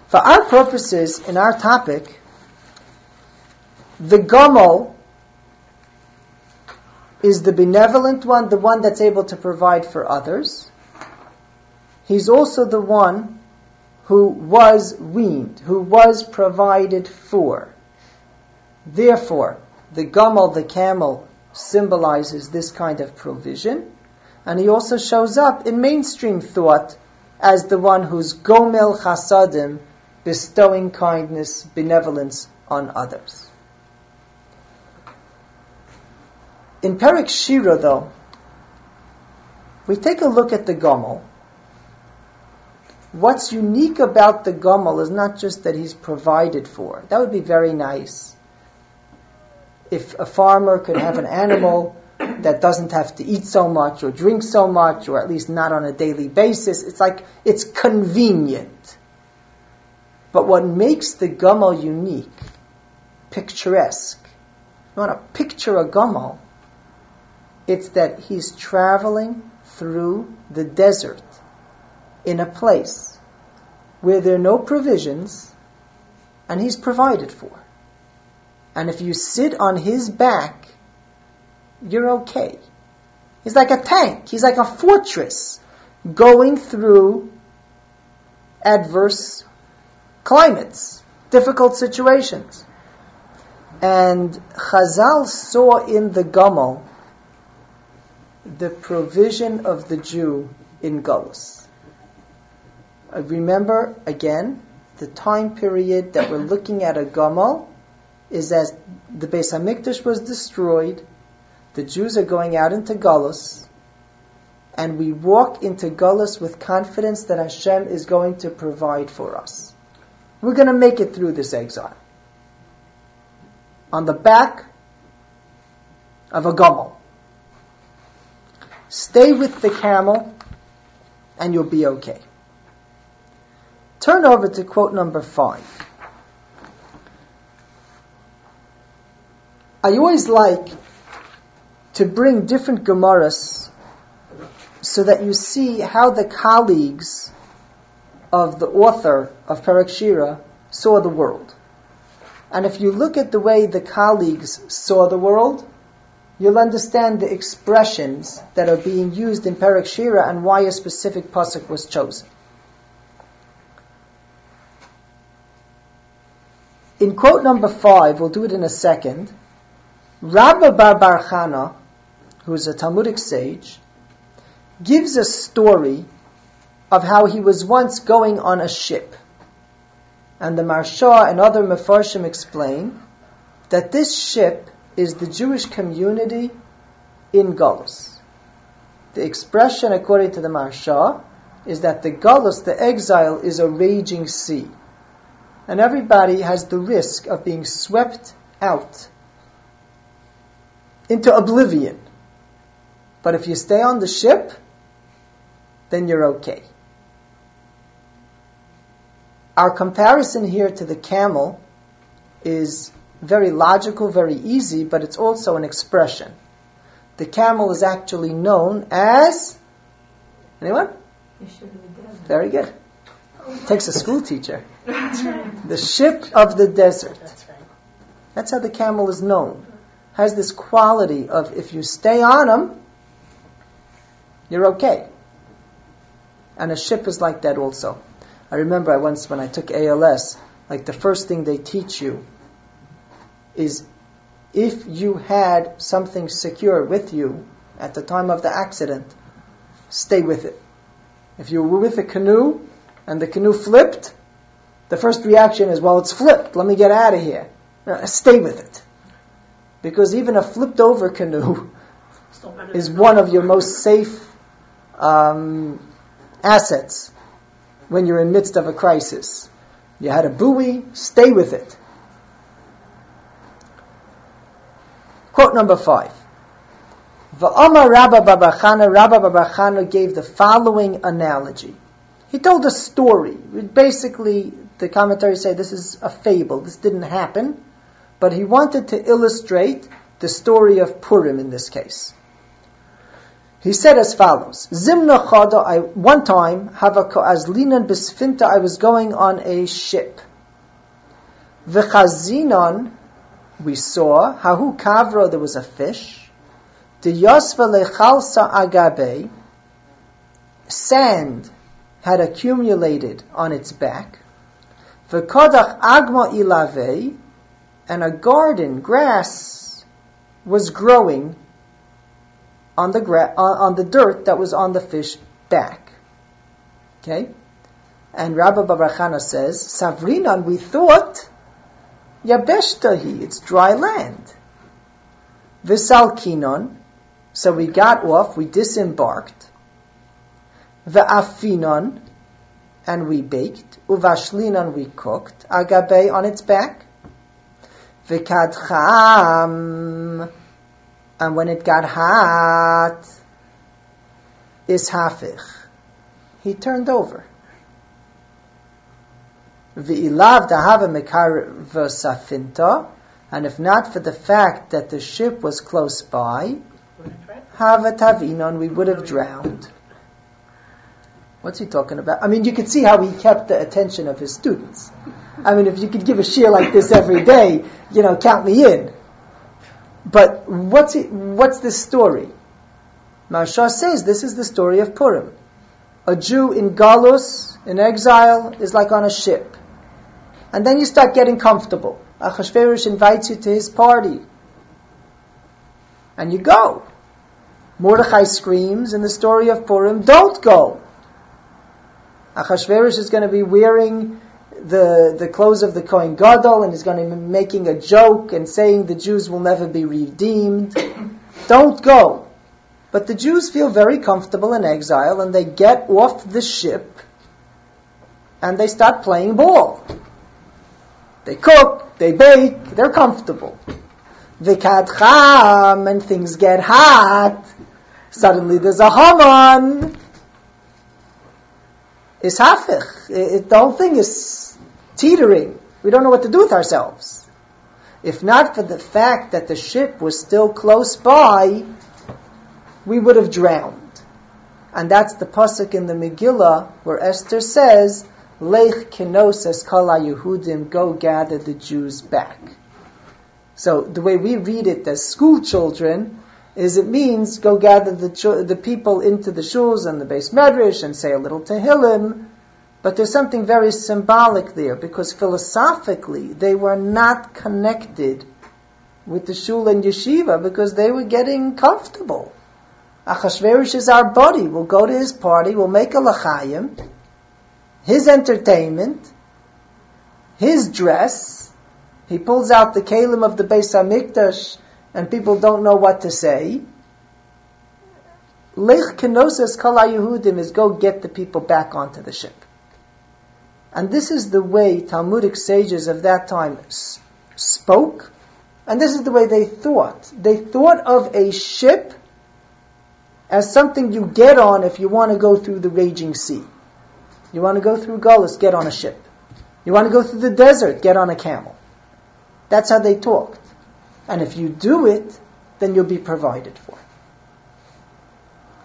For our purposes, in our topic, the Gamal is the benevolent one, the one that's able to provide for others. He's also the one who was weaned, who was provided for. Therefore, the Gamal, the camel, symbolizes this kind of provision, and he also shows up in mainstream thought as the one who's Gomel Chasadim, bestowing kindness, benevolence on others. In Perek Shira, though, we take a look at the Gamal. What's unique about the Gamal is not just that he's provided for. That would be very nice. If a farmer could have an animal that doesn't have to eat so much or drink so much, or at least not on a daily basis, it's convenient. But what makes the Gamal unique, picturesque, you want to picture a Gamal, it's that he's traveling through the desert in a place where there are no provisions and he's provided for. And if you sit on his back, you're okay. He's like a tank. He's like a fortress going through adverse climates, difficult situations. And Chazal saw in the Gamal the provision of the Jew in Galus. Remember, again, the time period that we're looking at a Gamal is as the Beis HaMikdash was destroyed, the Jews are going out into Galus, and we walk into Galus with confidence that Hashem is going to provide for us. We're going to make it through this exile. On the back of a Gamal. Stay with the camel, and you'll be okay. Turn over to quote number 5. I always like to bring different Gemaras so that you see how the colleagues of the author of Perek Shira saw the world. And if you look at the way the colleagues saw the world, you'll understand the expressions that are being used in Perek Shira and why a specific pasuk was chosen. In quote number 5, we'll do it in a second, Rabba Bar Chana, who is a Talmudic sage, gives a story of how he was once going on a ship. And the Marsha and other Mefarshim explain that this ship is the Jewish community in Galus. The expression, according to the Marsha, is that the Galus, the exile, is a raging sea. And everybody has the risk of being swept out into oblivion. But if you stay on the ship, then you're okay. Our comparison here to the camel is very logical, very easy, but it's also an expression. The camel is actually known as... Anyone? Very good. Takes a school teacher. The ship of the desert. That's how the camel is known. Has this quality of if you stay on him, you're okay. And a ship is like that also. I remember once when I took ALS, like the first thing they teach you is if you had something secure with you at the time of the accident, stay with it. If you were with a canoe and the canoe flipped, the first reaction is, well, it's flipped, let me get out of here. No, stay with it. Because even a flipped over canoe is one of your most safe assets when you're in the midst of a crisis. You had a buoy, stay with it. Quote number 5. V'amar Rabba Bar Chana gave the following analogy. He told a story. Basically, the commentaries say this is a fable. This didn't happen. But he wanted to illustrate the story of Purim in this case. He said as follows: Zimna chada, one time, havako azlinan besfinta, I was going on a ship. V'chazinon, we saw, hahu kavro, there was a fish. The yosva lechalsa agabe, sand had accumulated on its back. V'kodach agma ilave, and a garden, grass, was growing on the dirt that was on the fish back. Okay? And Rabbi Baruch says, Savrinan, we thought, Yabeshtahi, it's dry land. V'salkinon, so we got off, we disembarked. V'afinon, and we baked. Uvashlinon, we cooked. Agabe, on its back. V'kadcham, and when it got hot, ishafich, he turned over. V'ilav dahava mekar v'safinta, and if not for the fact that the ship was close by, hava tavinon, we would have drowned. What's he talking about? I mean, you could see how he kept the attention of his students. I mean, if you could give a shiur like this every day, count me in. But what's this story? Maharsha says this is the story of Purim. A Jew in Galus, in exile, is like on a ship. And then you start getting comfortable. Achashverosh invites you to his party. And you go. Mordechai screams in the story of Purim, don't go. Achashverosh is going to be wearing the clothes of the Kohen Gadol, and he's going to be making a joke and saying the Jews will never be redeemed. Don't go. But the Jews feel very comfortable in exile, and they get off the ship and they start playing ball. They cook, they bake, they're comfortable. V'kadcham, and things get hot. Suddenly there's a Haman. It's hafich. The whole thing is teetering. We don't know what to do with ourselves. If not for the fact that the ship was still close by, we would have drowned. And that's the pasuk in the Megillah where Esther says, Lech kenos kol Yehudim, go gather the Jews back. So the way we read it as school children is it means go gather the people into the shuls and the Beis Medrash and say a little Tehillim. But there's something very symbolic there, because philosophically they were not connected with the shul and yeshiva because they were getting comfortable. Achashverosh is our buddy. We'll go to his party, we'll make a l'chaim, his entertainment, his dress. He pulls out the kelim of the Beis HaMikdash and people don't know what to say. Lech kenosas kol Yehudim is go get the people back onto the ship. And this is the way Talmudic sages of that time spoke, and this is the way they thought. They thought of a ship as something you get on if you want to go through the raging sea. You want to go through Gullus, get on a ship. You want to go through the desert, get on a camel. That's how they talked. And if you do it, then you'll be provided for.